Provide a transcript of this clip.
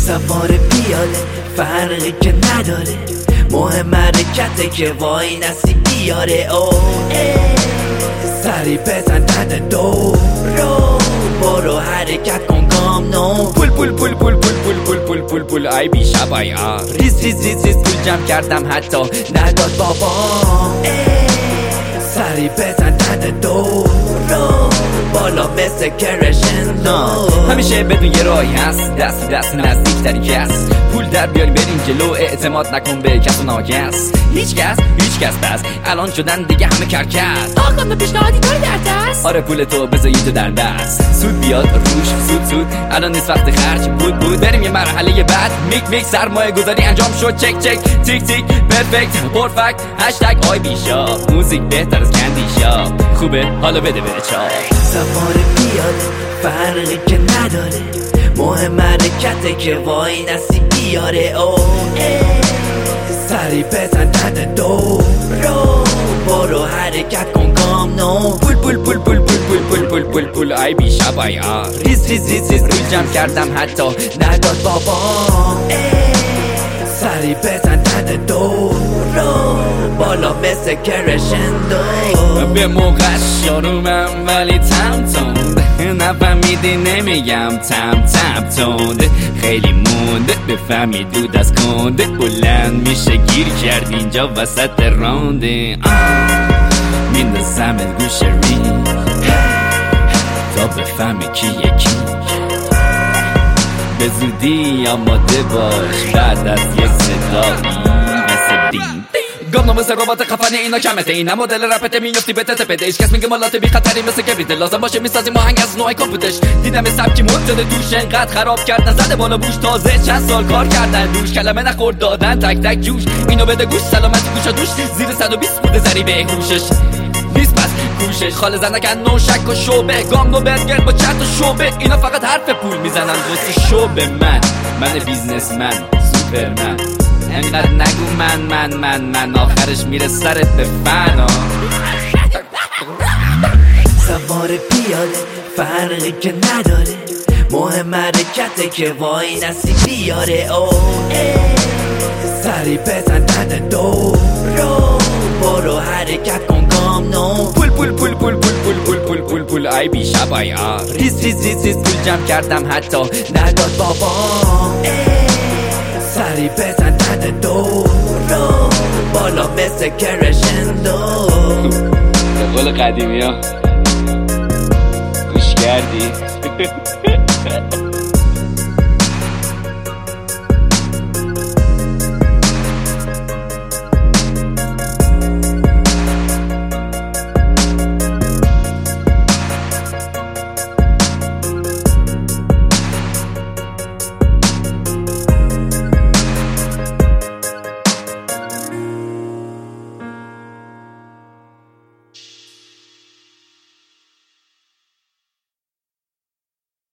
سوار پیاده فرقی که نداره، مهم حرکته که وای نسی بیاره. سری بزن دد دو رو برو حرکت کن گام نو. پول پول پول پول پول پول پول پول پول پول ای بی شبایا ریز ریز ریز ریز پول جمع کردم حتی نداد بابا. سری بزن دد دو رو بالا مثل کرشندو. همیشه بدون یه راهی هست، دست دست نزدیک تری کس. پول در بیاریم بریم جلو، اعتماد نکن به کس و ناکس. هیچ کس بس الان شدن دیگه همه کرکس. آقا به پیشنهادی داری در دست؟ آره پول تو بذاری تو در دست، سود بیاد روش سود الان نیست وقت خرج بود بریم یه مرحله بعد. میک سرمایه گذاری انجام شد، چک تیک تیک پرفکت پرفکت هشتگ آی بی شاپ. موزیک بهتر از کندی شاپ، خوبه حالا بده بره چاپ. سوار پیاده فرقی که نداره، مهم حرکته که وای نسی بیاره. سری بزن دد دو رو برو حرکت کن گام نو. پول پول پول پول پول پول پول پول پول پول ای بی شبایا ریز ریز ریز ریز پول جمع کردم حتی نداد بابا. سری بزن دد دو رو بالا مثل کرشندو. به موقع شروعم ولی تم تند، نفهمیدی نمیگم تم تند. خیلی مونده بفهمی دود از کنده، بلند میشه گیر کرد اینجا وسط رانده. میندازم گوش رینگ تا بفهمی کی یکی. به زودی آماده باش بعد از یک صدایی مثل بین. گام مثل ربات خفنی اینا کمته، اینا مدل رپته میفتی به تپده. هیچ کس میگه مالات بی خطری مثل کبریت، لازم باشه میسازیم آهنگ از نوع کامپوتش. دیدم سبکی مد شده توش انقدر خراب کرد نزده بالا بوش، تازه چند سال کار کردن دوش، کلمه نخورد دادن تک تک جوش. اینو بده گوش سلامتی گوشا دوش، زیر 120 بوده زری به هوشش نیست پس کوشش. خال زنکن نو شک و شوبه، گام نو برگر با چت و شوبه. اینا فقط حرف پول میزنن واسه شوبه. من بیزنسمن سوپرمن، انقدر نگو من آخرش میره سرت به فنا. سوار پیاده فرقی که نداره، مهم حرکته که وای نسی بیاره. سری بزن دد دو رو برو حرکت کن گام نو. پول پول پول پول پول پول پول پول پول پول ای بی شبایا ریز ریز ریز ریز پول جمع کردم حتی نداد بابا. سری بزن دد دو رو بالا مثل کرشندو. به قول قدیمی ها گوش کردی؟